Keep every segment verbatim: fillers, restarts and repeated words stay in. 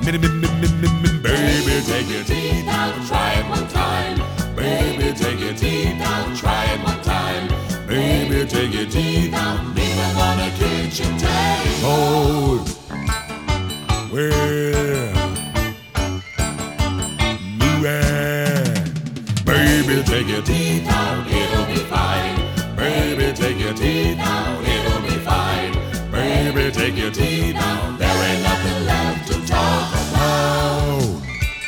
Baby, take your teeth out, try it one time. Baby, take your teeth out, try it one time. Baby, take your teeth out, leave them on the kitchen table. Oh, well, yeah. Baby, take your teeth out, it'll be fine. Baby, take your teeth out, it'll be fine. Baby, take your teeth out, there ain't nothing left to talk about.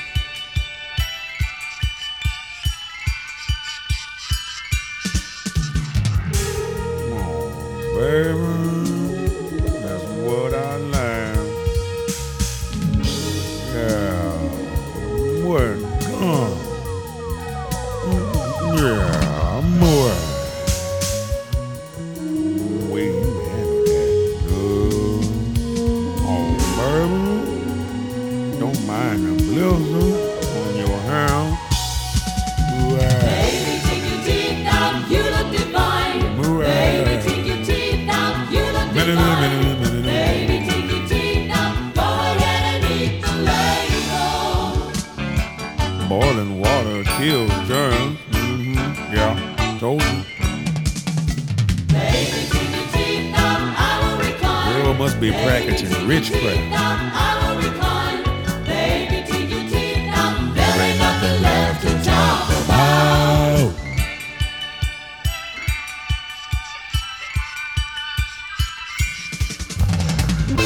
Baby, that's what I like. Yeah, what? Uh, yeah, more. Way you handle that, good. Oh, baby, don't mind the blizzard on your hand. Baby, take your teeth out, you look divine. Baby, take your teeth out, you look divine. Baby, take your teeth out, go ahead and eat the label. Boiling water kills germs. Mm-hmm. Yeah, told you. Baby, take your teeth out, I will recline. Girl must be practicing Baby, take your witchcraft. teeth out, I will